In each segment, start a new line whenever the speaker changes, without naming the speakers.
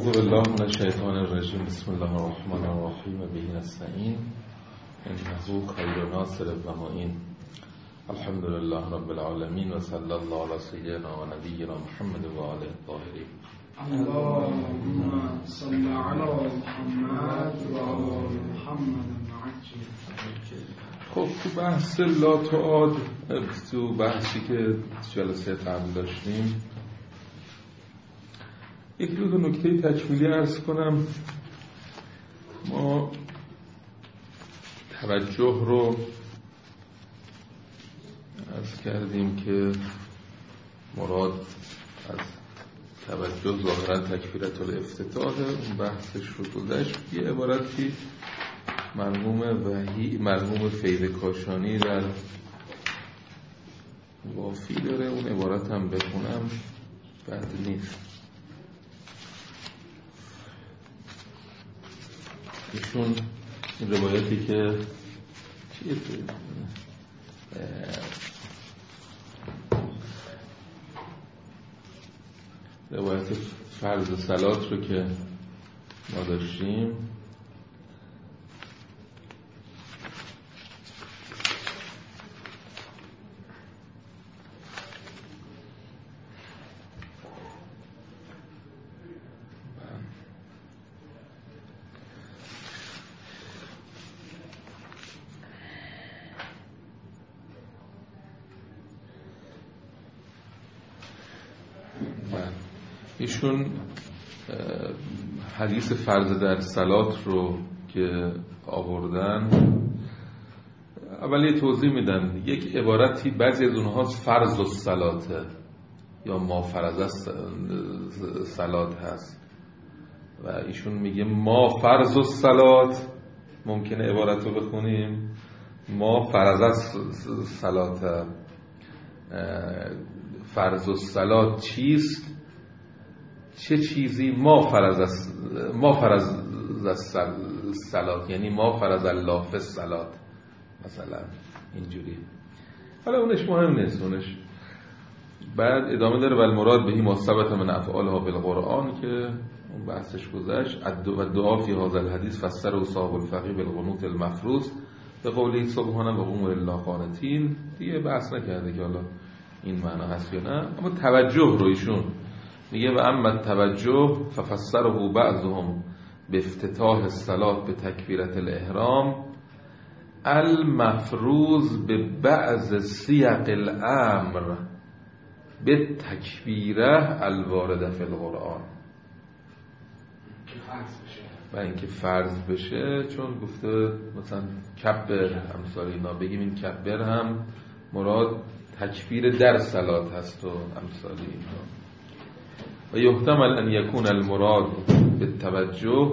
اعوذ بالله من الشیطان الرجیم. بسم الله الرحمن الرحیم. به نستعین انه خیر ناصر و معین. الحمد لله رب العالمین و صلی الله علی سیدنا و نبینا محمد و آله الطاهرین.
اللهم صل علی محمد و آل محمد.
خب تو بحث لاتعاد، تو بحثی که جلسه قبل داشتیم، یک دو نکته تکمیلی عرض کنم. ما توجه رو عرض کردیم که مراد از توجه ظاهرا تکبیرة الافتتاح. اون بحثش رو گذشت. یه عبارتی مرحوم فیض کاشانی در وافی داره، اون عبارت هم بخونم بد نیست. ایشون این روایتی که روایت فرض صلات رو که ما داشتیم، ایشون حدیث فرض در صلات رو که آوردن، اول یه توضیح میدن. یک عبارتی بعضی از اونها فرض الصلاته یا ما فرض صلات هست و ایشون میگه ما فرض الصلات. ممکنه عبارت رو بخونیم ما فرض صلات. فرض الصلات چیست؟ چه چیزی؟ ما فرض الصلات، یعنی ما فرض الله فی الصلات مثلا، اینجوری. حالا اونش مهم نیست. اونش بعد ادامه داره. والمراد بهی ما ثبت من افعالها بالقرآن، که اون بحثش گذشت. و دعا فی هذا الحدیث فسره صاحب الفقیه بالقنوت المفروض به قوله سبحانه و قوموا لله قانتین. دیگه بحث نکرده که حالا این معنا هست یا نه، اما توجه رو ایشون میگه و اما توجه ففسره بعضهم به افتتاح الصلاة به تکبیرة الاحرام المفروض به بعض سیاق الامر به تکبیره الوارده فی القرآن، و اینکه فرض بشه. چون گفته مثلا کبر امثال اینا، بگیم این کبر هم مراد تکبیر در صلات هست و امثال اینا. و یحتمل ان یکون المراد بالتوجه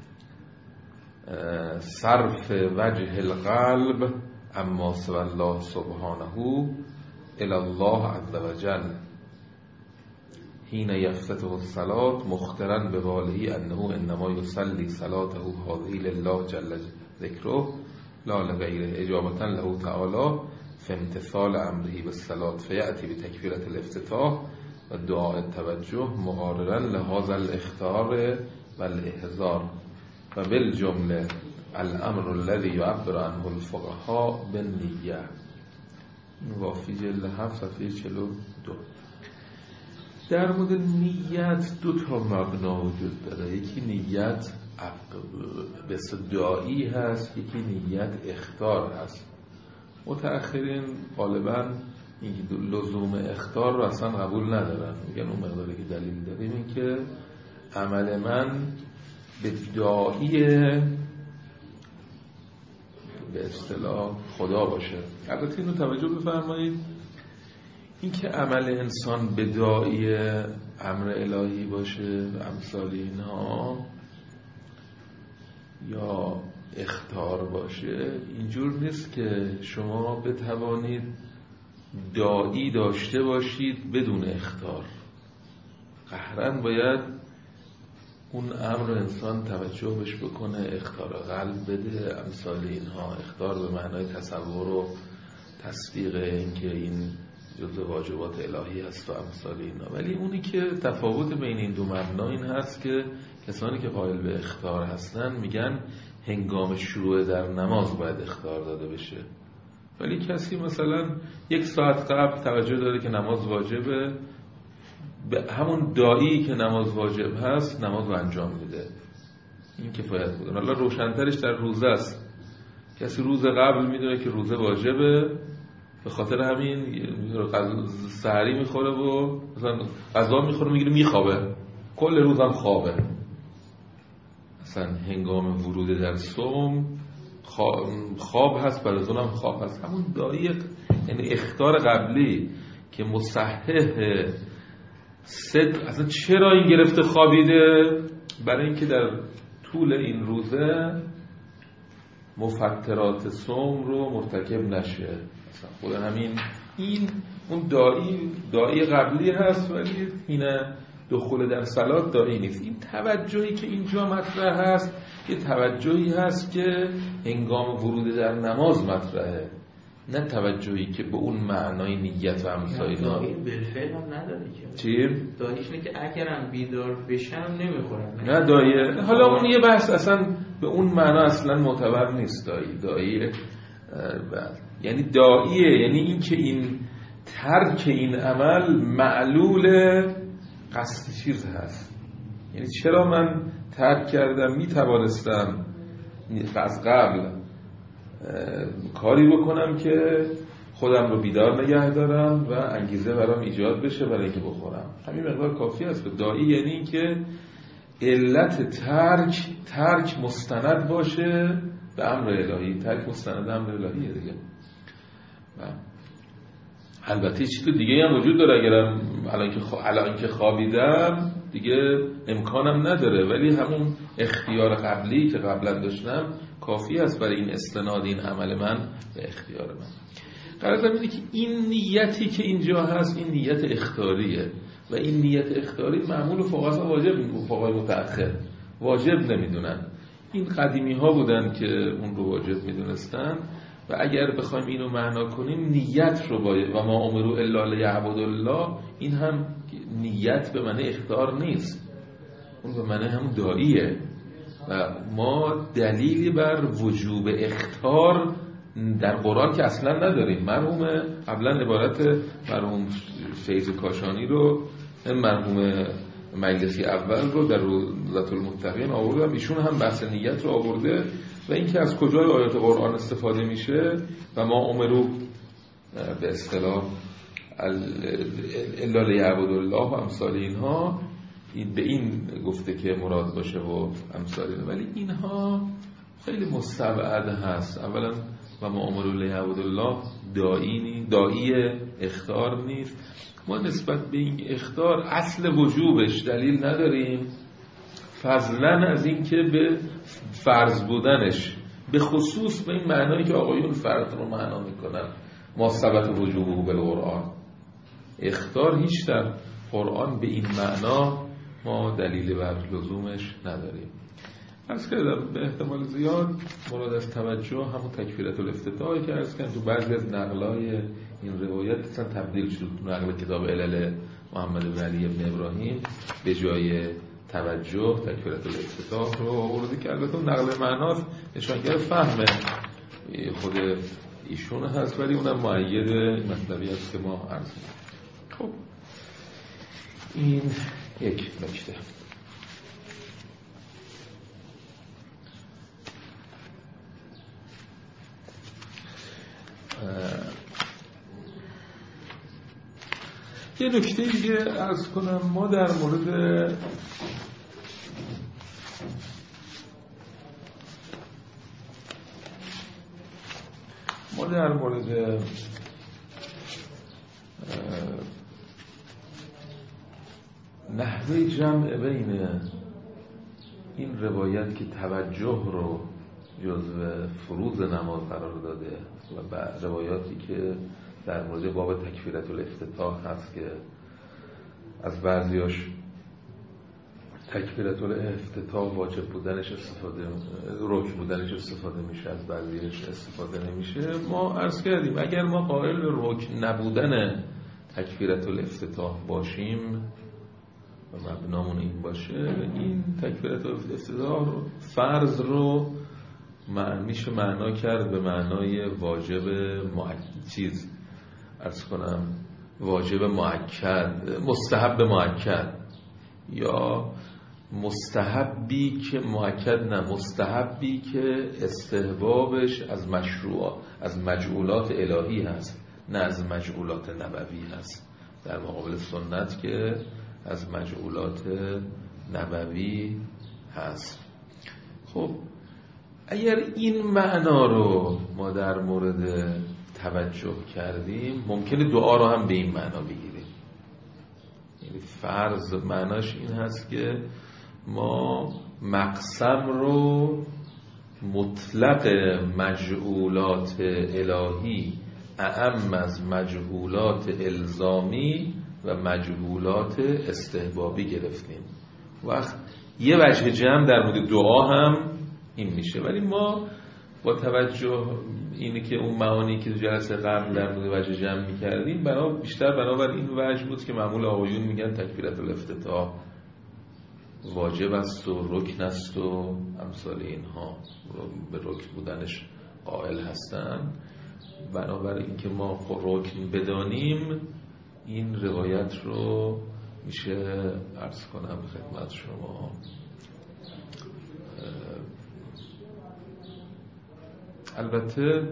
صرف وجه القلب اما سوى الله سبحانه الى الله عز وجل حين يفتتح الصلاة مخترا بقوله انه انما يصلي صلاته هذه لله جل ذكره لا لغيره اجابة له تعالى في امتثال امره بالصلاة فيأتي بتكبيرة الافتتاح و دعاء التوجه مقارنا لهذا الاختار و الاحضار و بالجمله الامر الذي يعبر عنه الفقهاء بالنیه. وافی جلد 7 صفحه 42. در مورد نیت دو تا مبنا وجود داره. یکی نیت بس دعایی هست، یکی نیت اختار هست. متأخرین غالباً این لزوم اختار رو اصلا قبول ندارن. میگن اون مقداری که دلیل داریم این که عمل من به داعی به اصطلاح خدا باشه. البته اینو توجه بفرمایید، این که عمل انسان به داعی امر الهی باشه و امثال اینها یا اختار باشه، اینجور نیست که شما بتوانید داعی داشته باشید بدون اختار. قهرن باید اون امر انسان توجه بش بکنه، اختار قلب بده، امثال اینها. اختار به معنای تصور و تصدیق این که این جزء واجبات الهی هست و امثال اینا. ولی اونی که تفاوت بین این دو مبنا این هست که کسانی که قائل به اخطار هستن میگن هنگام شروع در نماز باید اخطار داده بشه، ولی کسی مثلا 1 ساعت قبل توجه داره که نماز واجبه، به همون داعی که نماز واجب هست نماز رو انجام میده، این کفایت بوده. حالا روشن‌ترش در روزه است، کسی روز قبل میدونه که روزه واجبه، به خاطر همین سحری میخوره و مثلا غذا میخوره میگیره میخوابه، کل روزم خوابه. مثلا هنگام ورود در صوم خواب هست، بعد از اونم خواب هست. همون دایی یعنی اخطار قبلی که مصحح صدق، اصلا چرا این گرفته خوابیده؟ برای اینکه در طول این روزه مفترات صوم رو مرتکب نشه. مثلا خود همین این اون دایی قبلی هست، ولی اینه دخول در صلات دایی نیست. این توجهی که اینجا مطرح هست یه توجهی هست که هنگام ورود در نماز مطرحه، نه توجهی که به اون معنای نیت و امثال اینا.
دایی بالفعل هم نداره که
چی؟
داییش اینه که اگرم بیدار بشم نمیخورم.
نه دایی، حالا اون یه بحث اصلا به اون معنا اصلا معتبر نیست. دایی یعنی داییه، یعنی این که این ترک این عمل معلول قصد چیز هست. یعنی چرا من ترک کردم؟ میتوانستم از قبل کاری بکنم که خودم رو بیدار نگه دارم و انگیزه برام ایجاد بشه برای اینکه بخورم. همین مقدار کافی است. به دایی یعنی این که علت ترک مستند باشه به امر الهی. ترک مستند امر الهیه دیگه. البته چیز دیگه هم وجود داره، اگرم الان که خوابیدم دیگه امکانم نداره، ولی همون اختیار قبلی که قبلا داشتم کافی است برای این استناد این عمل من به اختیار من. قرار اینه که این نیتی که اینجا هست این نیت اختیاریه و این نیت اختیاری معمول فقها واجب، فقهای متأخر واجب نمیدونن. این قدیمی ها بودن که اون رو واجب میدونستن و اگر بخوایم اینو معنا کنیم نیت رو باید و ما امروا الا لیعبدوا الله، این هم نیت به معنی اختیار نیست، اون به معنی هم داعیه و ما دلیلی بر وجوب اختیار در قرآن که اصلا نداریم. مرحوم قبلا عبارت مرحوم فیض کاشانی رو، مرحوم مجلسی اول رو در روضة المتقین آوردم، ایشون هم بحث نیت رو آورده و اینکه از کجای آیات قرآن استفاده میشه و ما امروا به اصطلاح الا لیعبدوا الله و امثال اینها، این به این گفته که مراد باشه و امثال اینها، ولی اینها خیلی مستبعد هست. اولا و ما امروا لیعبدوا الله داعی اخطار نیست. ما نسبت به این اخطار اصل وجوبش دلیل نداریم، فضلا از این که به فرض بودنش، به خصوص به این معنایی که آقایون فرض رو معنا میکنن ما ثبت وجوبه بالقرآن. اخطار هیچ در قرآن به این معنا ما دلیل بر لزومش نداریم. از که به احتمال زیاد مراد از توجه همون تکفیرة الافتتاحی که عرض کردم تو بعضی از نقلای این روایت اصلا تبدیل شد. نقل کتاب علل محمد بن علی بن ابراهیم به جای توجه تکفیرة الافتتاح رو آورده که البته نقل معناست نشانگر فهم خود ایشون هست، ولی اونم مؤید مطلبی است که ما عرض می‌کنیم. خب این یک نکته. یه نکته دیگه عرض کنم. ما در مورد نحوه جمع بین این روایت که توجه رو جزو فروض نماز قرار داده و روایاتی که در مورد باب تکفیرة الافتتاح هست که از بعضیاش تکبیرة الافتتاح واجب بودنش رکن بودنش استفاده میشه، از بعضیش استفاده نمیشه. ما عرض کردیم اگر ما قائل به رکن نبودن تکبیرة الافتتاح باشیم و مبنامون این باشه، این تکبیرات الافتتاح رو فرض رو میشه معنا کرد به معنای واجب واجب مؤکد، مستحب مؤکد، یا مستحبی که مؤکد نه، مستحبی که استحبابش از مجعولات الهی هست نه از مجعولات نبوی هست، در مقابل سنت که از مجعولات نبوی هست. خب اگر این معنا رو ما در مورد توجه کردیم، ممکنه دعا رو هم به این معنا بگیریم. یعنی فرض معناش این هست که ما مقسم رو مطلق مجعولات الهی اعم از مجعولات الزامی و مجعولات استحبابی گرفتیم. وقت یه وجه جمع در مورد دعا هم این میشه، ولی ما با توجه اینه که اون معانی که جلسه قبل در مورد وجه جمع میکردیم بیشتر بنابر این وجه بود که معمول آقایون میگن تکبیرت الافتتاح واجب است و رکن است و امثال اینها به رکن بودنش قائل هستن. بنابر این که ما رکن بدانیم، این روایت رو میشه عرض کنم خدمت شما. البته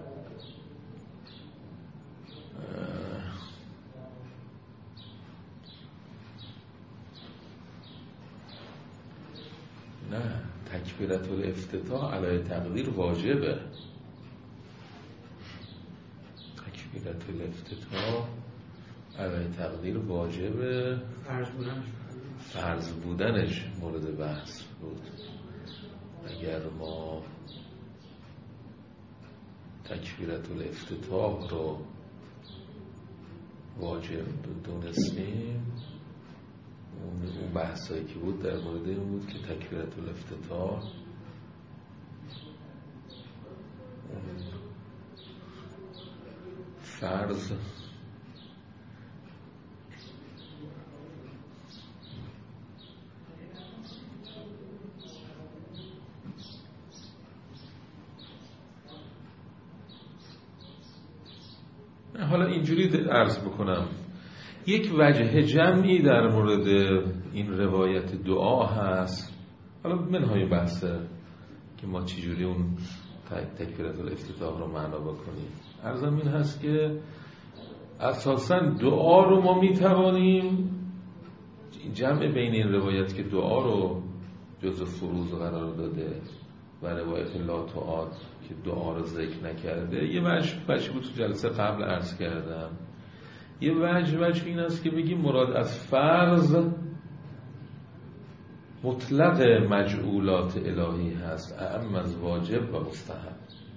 نه، تکبیرت الافتتاح علی تقدیر واجبه. تکبیرت الافتتاح علی تقدیر واجبه، فرض بودنش مورد بحث بود. اگر ما تکبیرت الافتتاح رو واجب دونستیم، اون بحثایی که بود در مورد این بود که تکبیرت الافتتاح فرض حالا اینجوری عرض بکنم، یک وجه جمعی در مورد این روایت دعا هست. حالا منهای بحثه که ما چجوری اون تکبیرت الافتتاح رو معنا بکنیم. عرضم این هست که اساساً دعا رو ما میتوانیم جمع بین این روایت که دعا رو جزء فروض قرار داده و روایت لا تعاد که دعا رو ذکر نکرده، یه وجه بود تو جلسه قبل عرض کردم. یه وجه این است که بگیم مراد از فرض مطلق مجعولات الهی هست اعم از واجب و مستحب.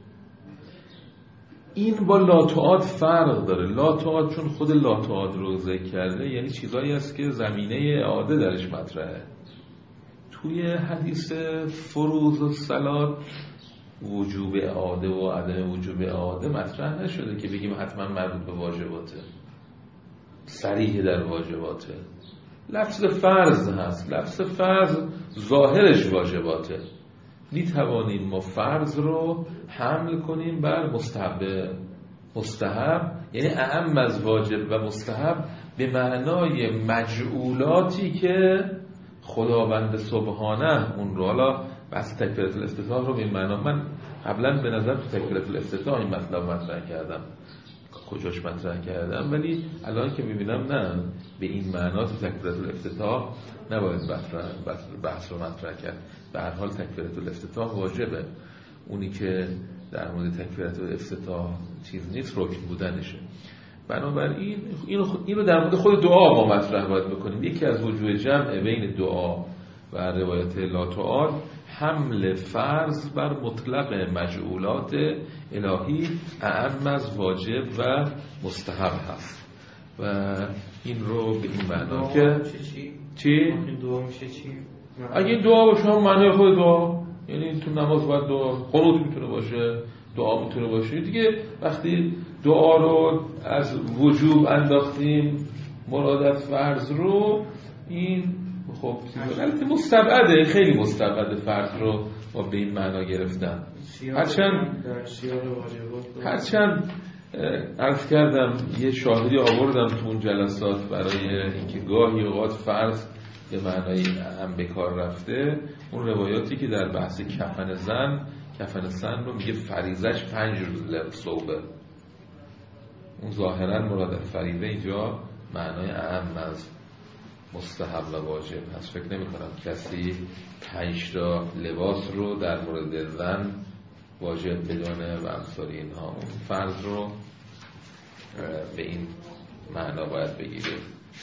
این با لا تعاد فرق داره. لا تعاد چون خود لا تعاد رو ذکر کرده، یعنی چیزایی است که زمینه اعاده درش مطرحه. توی حدیث فروض و صلات وجوب اعاده و عدم وجوب اعاده مطرح نشده که بگیم حتما مربوط به واجباته، صریح در واجباته. لفظ فرض هست، لفظ فرض ظاهرش واجباته. میتوانیم ما فرض رو حمل کنیم بر مستحب، یعنی اعم از واجب و مستحب به معنای مجعولاتی که خداوند سبحانه اون رو، حالا بحث تکبیرت الافتتاح رو به این معنا، من قبلا به نظر تو تکبیرت الافتتاح این مطلب مطرح کردم، کجاش مطرح کردم، ولی الان که میبینم نه، به این معنا تو تکبیرت الافتتاح نباید بحث رو مطرح کرد. به هر حال تکبیرت الافتتاح واجبه. اونی که در مورد تکبیرت الافتتاح چیز نیست، رکن بودنشه. بنابراین این رو در مورد خود دعا ما مطرح باید بکنیم. یکی از وجوه جمع بین دعا و روایت لا تعاد حمل فرض بر مطلق مجعولات الهی اعم از واجب و مستحب هست و این رو به این معنا که چی؟
دعا میشه چی؟
اگه این دعا باشه هم معنی خود دعا، یعنی تو نماز باید دعا، قنوت میتونه باشه، دعا میتونه باشه دیگه. وقتی دعا رو از وجوب انداختیم مراد از فرض رو، این خب البته مستبعده، خیلی مستبعده فرض رو با به این معنا گرفتن. هرچند عرض کردم یه شاهدی آوردم تو اون جلسات برای اینکه گاهی اوقات فرض به معنای هم به کار رفته. اون روایاتی که در بحث کفن زن رو میگه فریضش 5 روز صوبه، اون ظاهرا مراد فریضه اینجا معنای اهم از مستحب و واجب هست. فکر نمی کنم کسی 5 تا لباس رو در مورد زن واجب بدانه و امثال اینها. اون فرض رو به این معنا باید بگیره.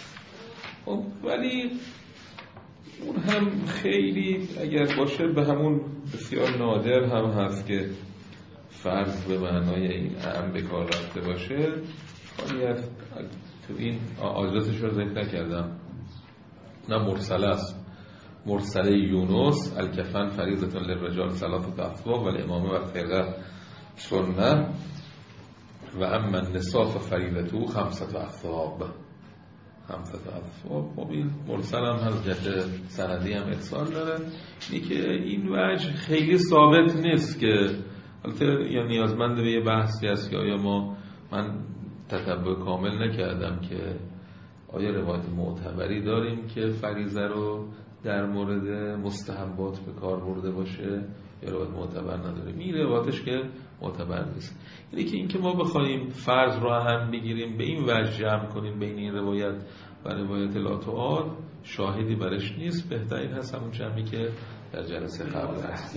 ولی اون هم خیلی اگر باشه به همون بسیار نادر هم هست که فرض به معنای این اهم به کار رفته باشه. خالی از تو این آجازش رو ذکر نکردم، نه مرسله است. مرسله یونس الکفن فریضة للرجال 3 اثواب و الامامه و الخرقه سنه و اما النساء ففریضته 5 اثواب. 5 اثواب. خب این مرسل هم هست، جهت سندی هم ارسال داره. اینی که این وجه خیلی ثابت نیست که البته یا نیازمند به یه بحثی است که آیا من تتبع کامل نکردم که آیا روایت معتبری داریم که فریضه رو در مورد مستحبات به کار برده باشه یا روایت معتبر نداریم. این روایتش که معتبر نیست. یعنی که ما بخوایم فرض رو هم بگیریم به این وجه جمع کنیم بین این روایت و روایت لا تعاد، شاهدی برش نیست. بهترین هست همون جمعی که در جلسه قبل هست.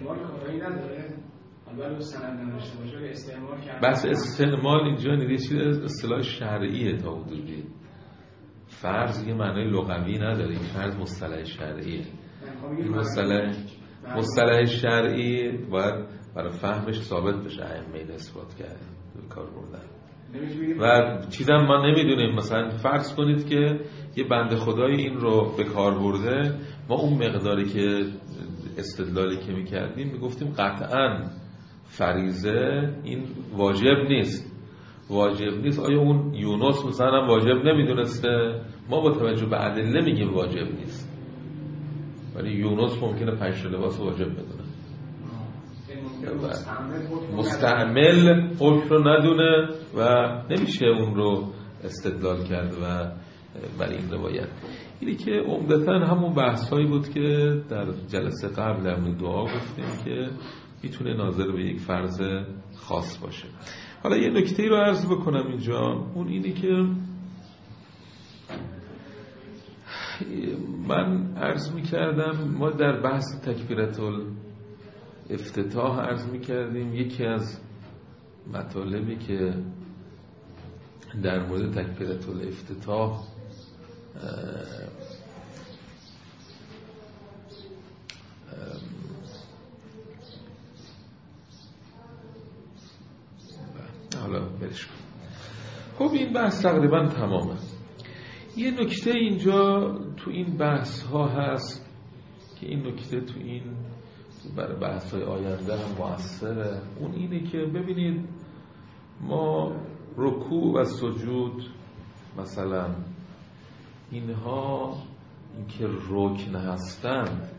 بس استعمال اینجا نیست، اصطلاح شرعیه تا حدودی. فرض یه معنای لغوی نداره، این فرض مصطلح شرعیه. این مصطلح شرعی باید برای فهمش ثابت بشه، ائمه اثبات کرده به کار بردن. و چیزم ما نمیدونیم، مثلا فرض کنید که یه بنده خدای این رو به کار برده، ما اون مقداری که استدلالی که میکردیم میگفتیم قطعاً فریضه این واجب نیست. آیا اون یونس مثلا واجب نمیدونسته؟ ما با توجه به ادله میگیم واجب نیست، ولی یونس ممکنه 5 لباس واجب بدونه. مستعمل حکم رو ندونه و نمیشه اون رو استدلال کرد و برای این روایت. اینی که عمدتاً همون بحثایی بود که در جلسه قبل در دعا گفتیم که میتونه ناظر به یک فرض خاص باشه. حالا یه نکته رو عرض بکنم اینجا، اون اینی که من عرض میکردم ما در بحث تکبیرة الافتتاح عرض میکردیم یکی از مطالبی که در مورد تکبیرة الافتتاح حالا برش کن. خب این بحث تقریبا تمامه. یه نکته اینجا تو این بحث ها هست که این نکته تو این برای بحث های آینده هم مؤثره. اون اینه که ببینید ما رکوع و سجود مثلا اینها اینکه رکن هستند،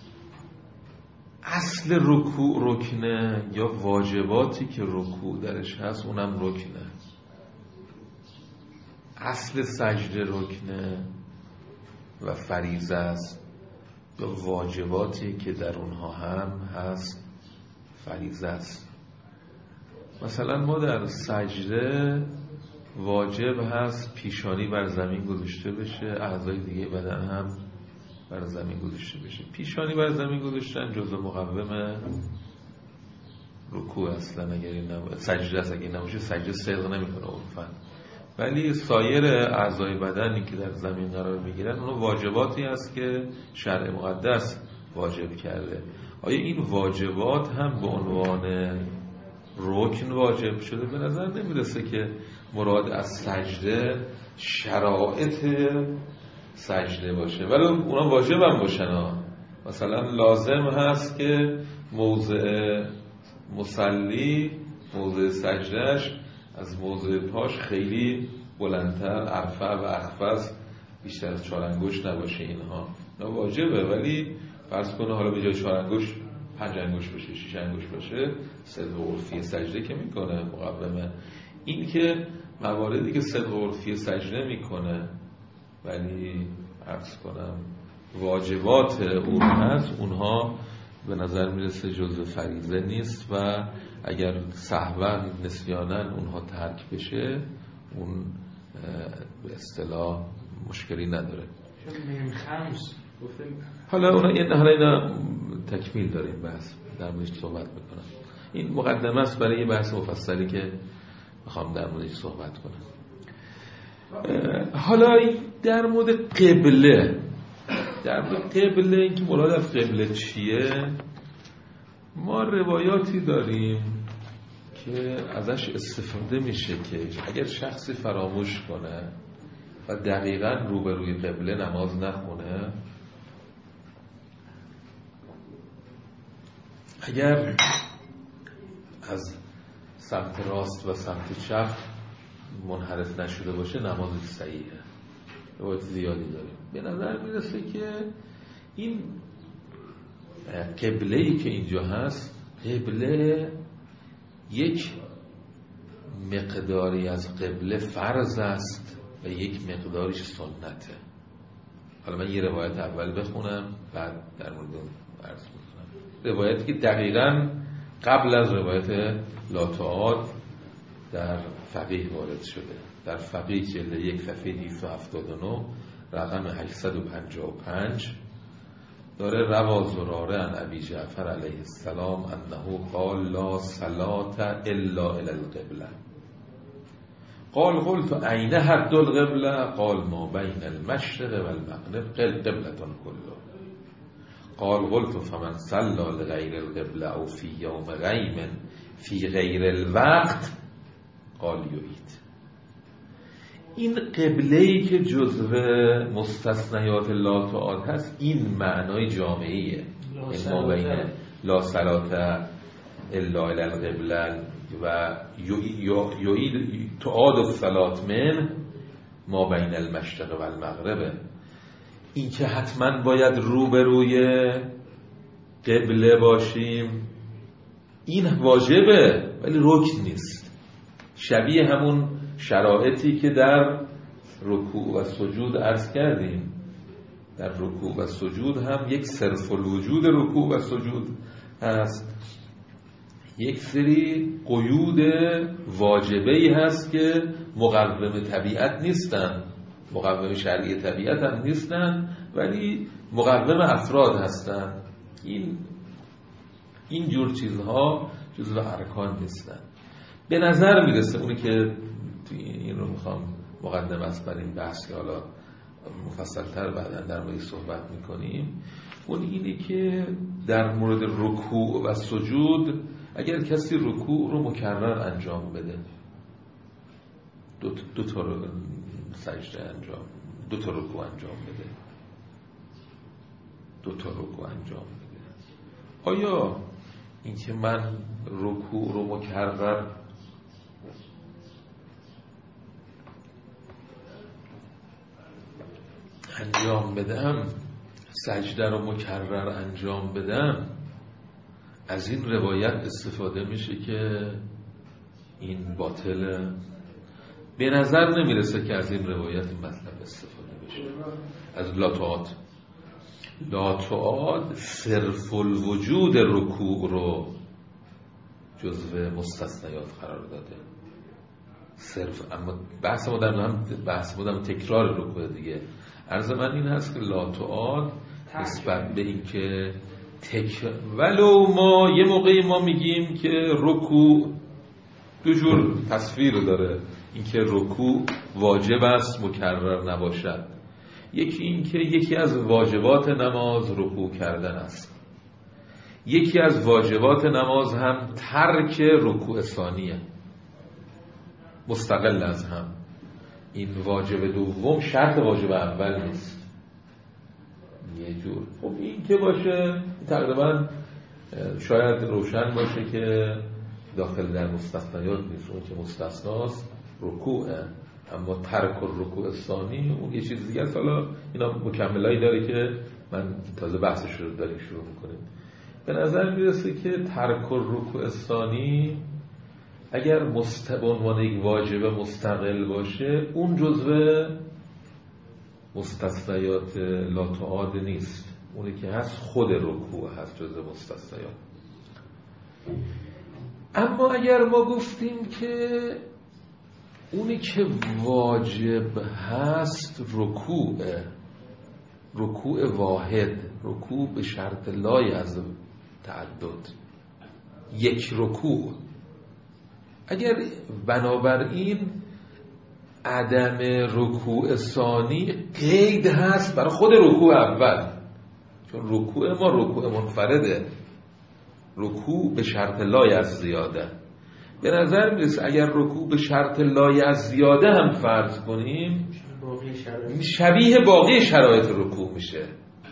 اصل رکوع رکنه یا واجباتی که رکوع درش هست اونم رکنه، اصل سجده رکنه و فریضه است یا واجباتی که در اونها هم هست فریضه است. مثلا ما در سجده واجب هست پیشانی بر زمین گذاشته بشه، اعضای دیگه بدن هم بر زمین گذاشته بشه. پیشانی بر زمین گذاشتن جزء مقوم رکوع اصلا، اگر این سجده است، اگر نباشه سجده صدق نمیکنه عرفاً. ولی سایر اعضای بدنی که در زمین قرار میگیرن اون واجباتی هست که شرع مقدس واجب کرده. آیا این واجبات هم به عنوان رکن واجب شده؟ به نظر نمیرسه که مراد از سجده شرایط سجده باشه، ولی اونا واجب هم باشن. مثلا لازم هست که موضع مصلی، موضع سجدهش از موضع پاش خیلی بلندتر، ارفع و اخفض بیشتر از 4 انگشت نباشه. اینها واجبه، ولی فرض کنه حالا به جای 4 انگشت 5 انگشت باشه، 6 انگشت باشه، صدق عرفی سجده که میکنه مقومه. این که مواردی که صدق عرفی سجده میکنه ولی عرض کنم واجبات اون هست، اونها به نظر میرسه جزء فریضه نیست و اگر سهوا نسیانا اونها ترک بشه اون به اصطلاح مشکلی نداره.
خمس گفتیم
حالا اینا تکمیل داریم، بحث در موردش صحبت میکنم. این مقدمه است برای یه بحث مفصلی که میخوام در موردش صحبت کنم. حالا در مورد قبله، این که مراد از قبله چیه؟ ما روایاتی داریم که ازش استفاده میشه که اگر شخصی فراموش کنه و دقیقاً روبروی قبله نماز نخونه، اگر از سمت راست و سمت چپ منحرف نشده باشه نمازش صحیحه. روایت زیادی داریم. به نظر میرسه که این قبله‌ای که اینجا هست، قبله یک مقداری از قبله فرض است و یک مقداریش سنته. حالا من یه روایت اول بخونم بعد در مورد اون عرض میکنم. روایتی که دقیقاً قبل از روایت لا تعاد در فقیه وارد شده. در فقیه جلد 1 صفحه 279 رقم 855 داره: روا زراره عن ابی جعفر علیه السلام انه قال لا صلاة الا الى القبله. قال قلت أين حد القبلة؟ قال ما بين المشرق والمغرب قبلة كله. قال قلت فمن صلى لغير القبلة أو في يوم غيم في غير الوقت قال يعيد. این قبله‌ای که جزو مستثنیات لا تعاد هست، این معنای جامعیه. ما بین لا صلاة الا الى القبله و یعید تعاد الصلاة من ما بین المشرق و المغرب. این که حتما باید روبروی قبله باشیم این واجبه ولی رکن نیست. شبیه همون شرایطی که در رکوع و سجود عرض کردیم. در رکوع و سجود هم یک صرف الوجود رکوع و سجود هست، یک سری قیود واجبه‌ای هست که مقوم طبیعت نیستن، مقوم شرعی طبیعت هم نیستن ولی مقوم افراد هستن. این جور چیزها جزو ارکان نیستن. به نظر میرسه اونی که این رو میخوام مقدمه است برای این بحث که حالا مفصل‌تر بعداً در موردش صحبت میکنیم، اون اینه که در مورد رکوع و سجود اگر کسی رکوع رو مکرر انجام بده، دو تا سجده انجام، دو تا رکوع انجام بده، آیا این که من رکوع رو مکرر انجام بدم، سجده رو مکرر انجام بدم، از این روایت استفاده میشه که این باطله؟ به نظر نمیرسه که از این روایت مطلب استفاده بشه. از لا تعاد صرف الوجود رکوع رو جزو مستثنیات قرار داده. صرف، اما بحث ما در تکرار رکوع دیگه. عرض من این هست که لا تعاد نسبت به این که ولو ما یه موقعی ما میگیم که رکوع دو جور تصویر داره، این که رکوع واجب است مکرر نباشد. یکی این که یکی از واجبات نماز رکوع کردن است، یکی از واجبات نماز هم ترک رکوع ثانیه، مستقل از هم. این واجب دوم شرط واجب اول نیست. یه جور خب این که باشه تقریبا شاید روشن باشه که داخل در مستثنیات نیست. اون که مستثناست رکوعه، اما ترک الرکوع ثانی اون یه چیز دیگه است. حالا اینا مکملایی داره که من تازه بحثش رو داریم شروع میکنیم. به نظر میرسه که ترک الرکوع ثانی اگر به عنوان یک واجب مستقل باشه اون جزو مستثنیات لا تعاد نیست، اونی که هست خود رکوع هست جزو مستثنیات. اما اگر ما گفتیم که اونی که واجب هست رکوع واحد، رکوع به شرط لای از تعدد، یک رکوع، اگر بنابراین عدم رکوع ثانی قید هست برای خود رکوع اول، چون رکوع ما رکوع منفرده، رکوع به شرط لای از زیاده. به نظر میرسه اگر رکوع به شرط لای از زیاده هم فرض کنیم شبیه باقی شرایط رکوع میشه،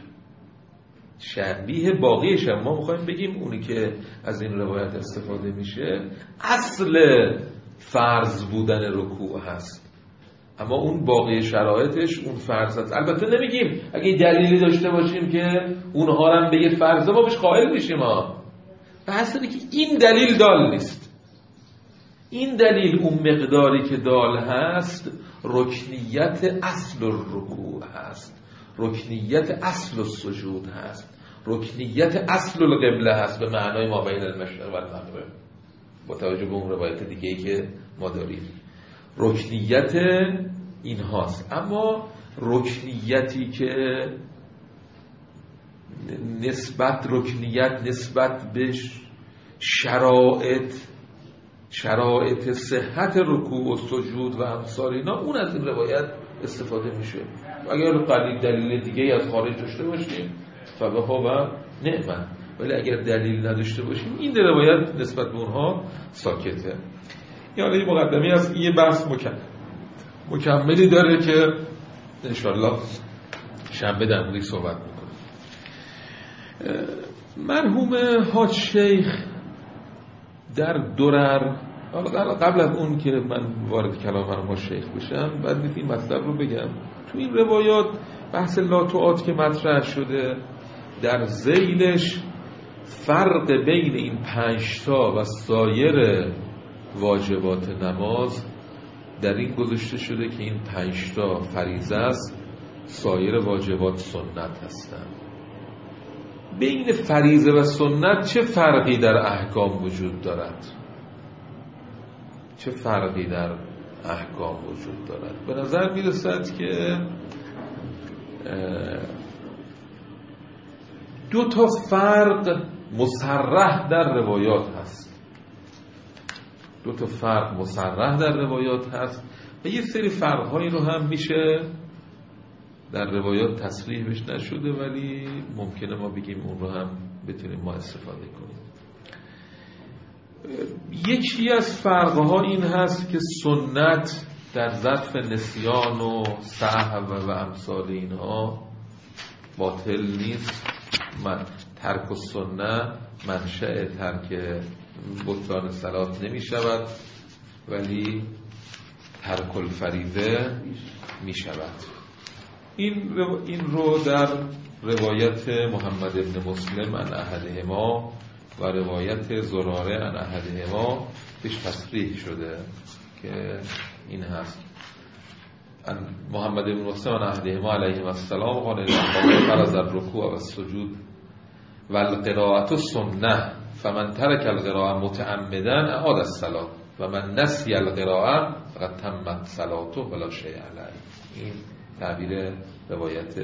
شبیه باقیش. ما میخوایم بگیم اونی که از این روایت استفاده میشه اصل فرض بودن رکوع هست، اما اون باقی شرایطش اون فرض هست. البته نمیگیم اگه دلیلی داشته باشیم که اونها هم بگه فرضه ما بهش قائل میشیم، بحث اینه که این دلیل دال نیست. این دلیل اون مقداری که دال هست رکنیت اصل الرکوع هست، رکنیت اصل السجود هست، رکنیت اصل القبله هست به معنای ما بین المشرق و المغرب، با توجه به اون روایت دیگه‌ای که ما داریم رکنیت این هاست. اما رکنیتی که نسبت به شرایط صحت رکوع و سجود و امثال اینا، اون از این روایت استفاده میشه. اگر قلیل دلیل دیگه از خارج داشته باشیم فبها و نعمت، ولی اگر دلیل نداشته باشیم این روایت نسبت به اونها ساکته. یعنی این مقدمی است. یه بحث مکملی داره که انشالله شنبه در موردش صحبت میکنه. مرحوم حاج شیخ در درر، قبل از اون که من وارد کلام مرحوم حاج شیخ بشم بعد این مطلب رو بگم. تو این روایات بحث لا تعاد که مطرح شده در ذیلش فرق بین این 5 تا و سایر واجبات نماز در این گذاشته شده که این 5 تا فریضه است، سایر واجبات سنت هستند. بین فریضه و سنت چه فرقی در احکام وجود دارد؟ چه فرقی در احکام وجود دارد؟ به نظر میرسد که 2 تا فرق مصرح در روایات هست. 2 تا فرق مصرح در روایات هست و یه سری فرق‌هایی رو هم میشه در روایات تصریح بهش نشده ولی ممکنه ما بگیم اون رو هم بتونیم ما استفاده کنیم. یکی از فرق‌ها این هست که سنت در ظرف نسیان و سهو و امثال اینها باطل نیست. ترک السنه منشأ ترک بطلان صلات نمی شود ولی ترک الفریضه می شود. این رو در روایت محمد ابن مسلم عن احدهما و روایت زراره عن احدهما بهش تصریح شده که این هست. محمد ابن مسلم عن احدهما علیه السلام قال الله فرض الرکوع و السجود و القراءة سنه فمن ترک القراءة متعمدا اعاد الصلاة و من نسی القراءة فقد تمت صلاته ولا شیء علیه. این تعبیر روایت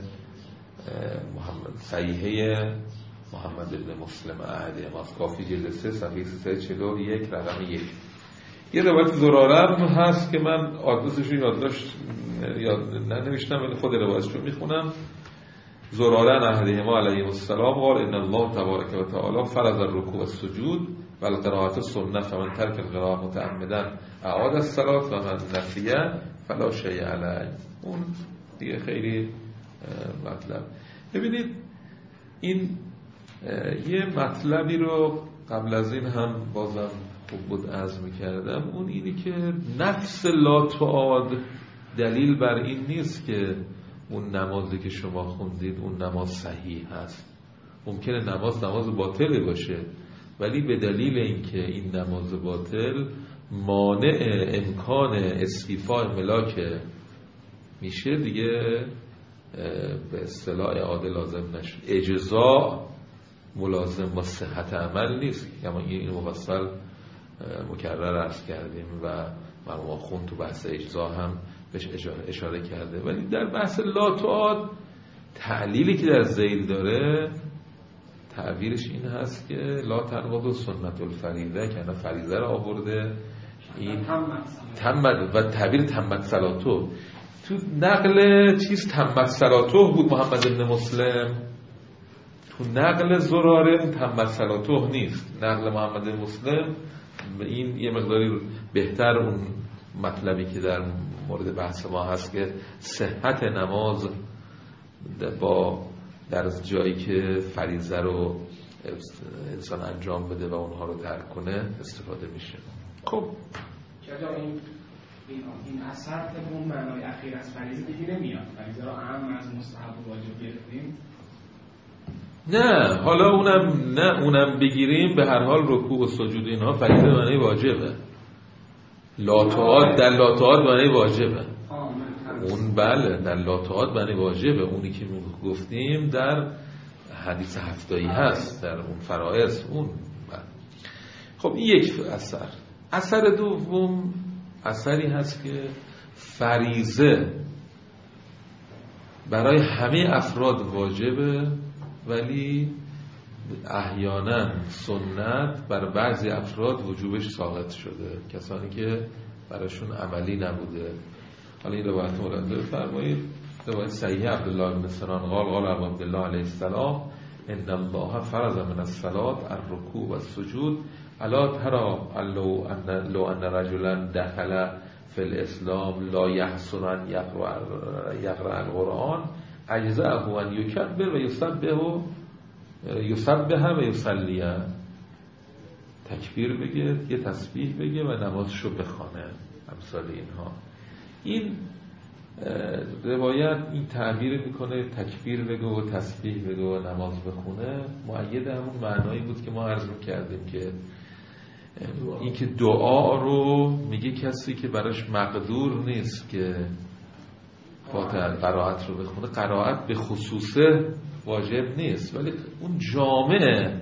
صحیحه محمد ابن مسلم احدهما کافی جلد 3 صفحه 341 رقم 1. یه روایت زراره هم هست که من آدرسش رو یاد ننوشتم ولی خود روایتش رو میخونم. زراره احدهما علیه السلام قال ان الله تبارک و تعالی فرض الرکوع والسجود والقراءة سنة فمن ترک القراءة متعمدا اعاد الصلاة و من نسیه فلا شیء علیه. اون دیگه خیلی مطلب. ببینید این یه مطلبی رو قبل از این هم بازم خوب بود عرض میکردم، اون اینی که نفس لا تعاد دلیل بر این نیست که اون نمازی که شما خوندید اون نماز صحیح هست. ممکنه نماز باطلی باشه، ولی به دلیل اینکه این نماز باطل مانع امکان استیفاء ملاک میشه، دیگه به اصطلاح اعاده لازم نشه. اجزاء ملازم با صحت عمل نیست، اما این مفصل مکرر عرض کردیم و مرحوم خون تو بحث اجزا هم بهش اشاره کرده. ولی در بحث لا تعاد تعلیلی که در ذیل داره تعبیرش این هست که لا تنقض سنت الفریضه، که انا فریضه رو آورده این تمت و تعبیر تمت صلاتو تو نقل چیز تمت صلاتو بود محمد بن مسلم، تو نقل زراره تمت صلاتو نیست. نقل محمد بن مسلم این یه مقداری بهتر اون مطلبی که در مورد بحث ما هست که صحت نماز با در جایی که فریضه رو انسان انجام بده و اونها رو ترک کنه استفاده میشه. خب
این اثر به اون معنای اخیر از فریضه دیگه نمیاد، فریضه رو اهم از مستحب و واجب گرفتیم.
نه حالا اونم بگیریم، به هر حال رکوع و سجود اینها فریضه معنی واجبه. لا تعاد در لا تعاد معنی واجبه. اون بله در لا تعاد معنی واجبه. اونی که گفتیم در حدیث هفتایی هست، در اون فرائض اون بله. خب این یک اثر دوم اثری هست که فریضه برای همه افراد واجبه، ولی احیانا سنت بر بعضی افراد وجوبش ساقط شده، کسانی که براشون عملی نبوده. حالا این روایت مولد فرمایید، روایت صحیح عبدالله بن سنان قال عبدالله علیه السلام ان الله فرض من الصلاة الرکوع و السجود الا ترى لو ان رجلا دخل فی الاسلام لا یحسن ان یقرأ القرآن اجزأه ان یکبر و یسبح و یصلی، تکبیر بگه، یه تسبیح بگه و نمازشو بخونه، امثال اینها. این روایت این تعبیر میکنه تکبیر بگه و تسبیح بگه و نماز بخونه، مؤید همون معنایی بود که ما عرض میکردیم که این که دعا رو میگه کسی که براش مقدور نیست که فاتحه قرائت رو بخونه، قرائت به خصوصه واجب نیست، ولی اون جامع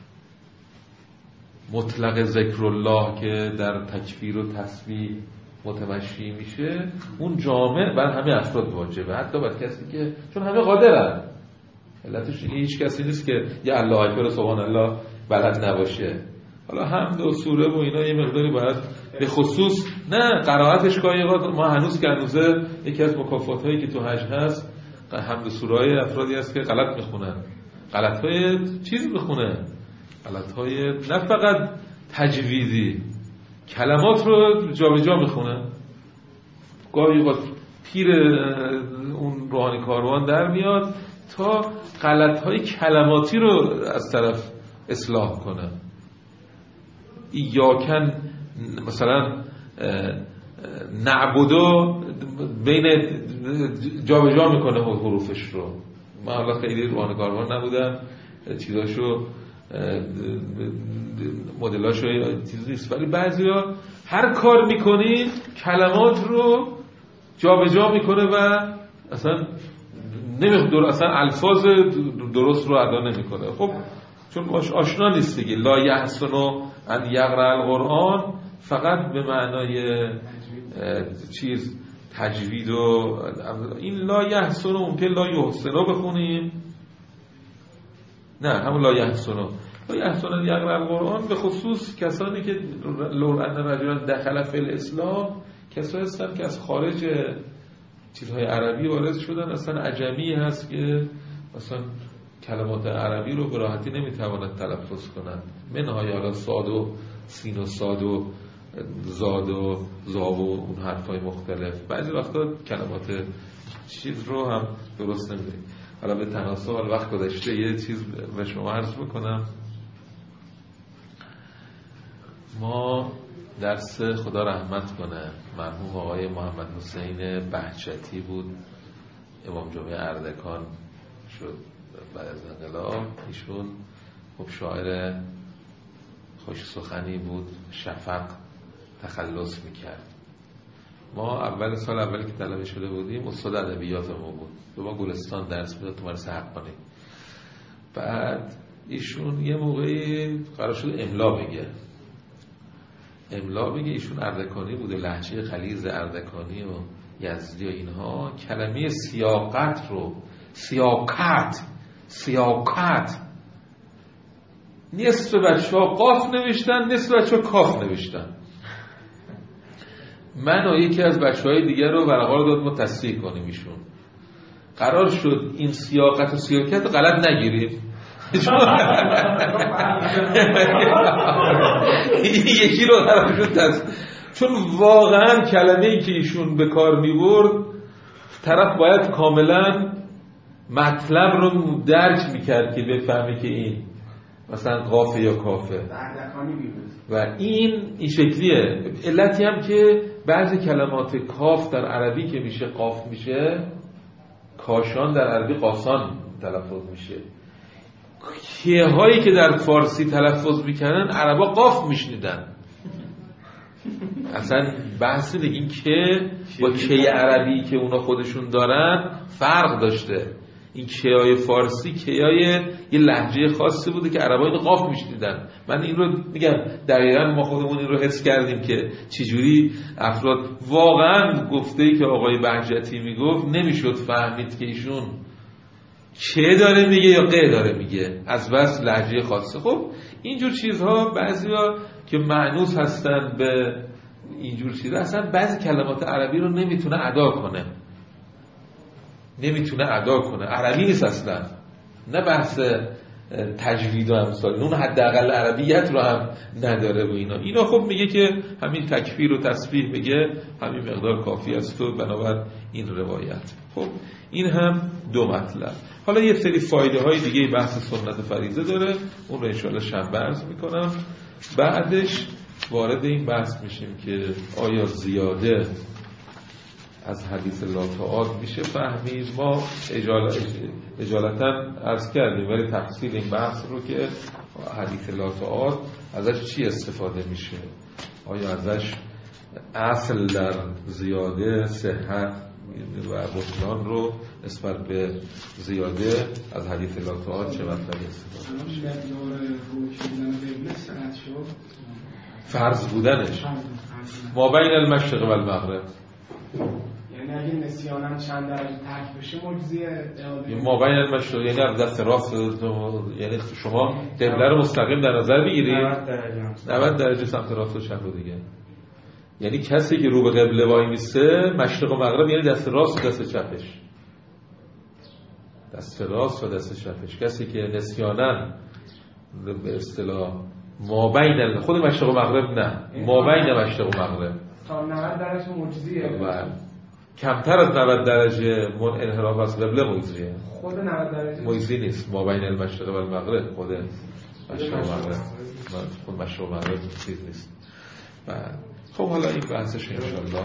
مطلق ذکر الله که در تکبیر و تسبیح متمشی میشه، اون جامع بر همه افراد واجبه، حتی بر کسی که چون همه قادرن. علتش هیچ کسی نیست که یه الله اکبر سبحان الله بلد نباشه. حالا حمد و سوره و اینا یه مقداری باید به خصوص نه قرائتش گاهی ما هنوز که هنوزه یکی از مکافاتایی که تو حج هست حمد و سوره های افرادی هست که غلط میخونن، غلط های چیز میخونه، غلط های نه فقط تجویدی، کلمات رو جابجا میخونه. گاهی وقت پیر اون روحانی کاروان در میاد تا غلط های کلماتی رو از طرف اصلاح کنه. یاکن مثلا نعبدو بین جابجا میکنه حروفش رو. من حالا خیلی روحانی کاروان نبودم، چیزاشو مدلاشو چیز نیست، ولی بعضیا هر کار میکنی کلمات رو جابجا میکنه و اصلا نمیخواد، اصلا الفاظ درست رو ادا نمیکنه. خب چون باش آشنا نیست دیگه. لا یحسن ان یقرأ القرآن فقط به معنای چیز تجوید و این لا یحسن ممکن لا یحسن بخونیم، نه همون لا یحسن ان یقرأ القرآن به خصوص کسانی که لو ان رجلا دخل فی الاسلام، کسایی هستن که از خارج چیزهای عربی وارد شدن، اصلا عجمی هست که اصلا کلمات عربی رو به راحتی نمیتواند تلفظ کنند، منهای حالا صاد و سین و صاد و زاد و زاو و اون حرفای مختلف، بعضی وقتا کلمات چیز رو هم درست نمیدونیم. حالا به تناسب وقت گذشته یه چیز به شما عرض بکنم. ما درس خدا رحمت کنه مرحوم آقای محمد حسین بهجتی بود، امام جمعه اردکان شد بعد از انقلاب. ایشون خب شاعر خوش سخنی بود، شفق تخلص میکرد. ما اول سال اولی که طلبه شده بودیم استاد ادبیات ما بود، به ما گلستان درس میداد تو مدرسه حقانی. بعد ایشون یه موقعی قرار شد املا بگه. ایشون اردکانی بوده، لهجه غلیظ اردکانی و یزدی و اینها. کلمه سیاقت رو سیاقت نصف بچه ها قاف نوشتن، نصف بچه ها کاف نوشتن. من و یکی از بچه های دیگر رو ورقا رو داد ما تصحیح کنیم. ایشون قرار شد این سیاقت و سیاقت غلط نگیریم. یکی رو قرار شد چون واقعا کلمه ای که ایشون به کار میبرد طرف باید کاملا مطلب رو درک میکرد که بفهمه که این مثلا قافه یا کافه و این شکلیه. علتی هم که بعضی کلمات کاف در عربی که میشه قاف میشه، کاشان در عربی قاسان تلفظ میشه. که هایی که در فارسی تلفظ میکنن عربا قاف میشنیدن. اصلا بحث این که با که عربی که اونا خودشون دارن فرق داشته. این کیای فارسی کیای یه لهجه خاصی بوده که عربا اینو قاف میشنیدن. من این رو میگم دقیقاً ما خودمون این رو حس کردیم که چجوری افراد واقعاً گفته‌ای که آقای بهجتی میگفت نمیشد فهمید که ایشون چه داره میگه یا قه داره میگه، از بس لهجه خاصه. خب اینجور چیزها بعضیا که معنوس هستن به اینجور چیزها اصلا بعضی کلمات عربی رو نمیتونه ادا کنه. عربی نیست اصلا، نه بحث تجوید و امثال اون، حداقل عربیت رو هم نداره. و اینا خب میگه که همین تکفیر و تسبیح بگه همین مقدار کافی است و بنابر این روایت. خب این هم دو مطلب. حالا یه سری فایده های دیگه بحث سنت فریضه داره، اون رو انشاءالله شنبه عرض میکنم. بعدش وارد این بحث میشیم که آیا زیاده از حدیث لاتعاد میشه فهمید. ما اجالتا عرض کردیم ولی تفصیل این بحث رو که حدیث لاتعاد ازش چی استفاده میشه، آیا ازش اصل در زیاده صحت و بطلان رو نسبت به زیاده از حدیث لاتعاد چه مطلبی استفاده میشه. فرض بودنش ما بین المشرق و المغرب،
یعنی اگه نسیانم چند درجه ترک بشه مجزیه
ما بین المشرق، یعنی از دست راست، یعنی شما قبله رو مستقیم در نظر بگیرید 90 درجه سمت راست و چپ دیگه. یعنی کسی که رو به قبله وای میسته مشرق و مغرب یعنی دست راست و دست چپش، دست راست و دست چپش. کسی که نسیانن به اصطلاح ما بین خود مشرق و مغرب نه، ما بین مشرق و مغرب
تا 90 درجه مجزیه
و کمتر از 90 درجه انحراف از قبله مجزیه.
خود 90 درجه
مجزی نیست. ما بین المشرق و المغرب خود مشرق و مغرب، خود مشرق و مغرب چیز نیست. خب حالا این بحثش انشاءالله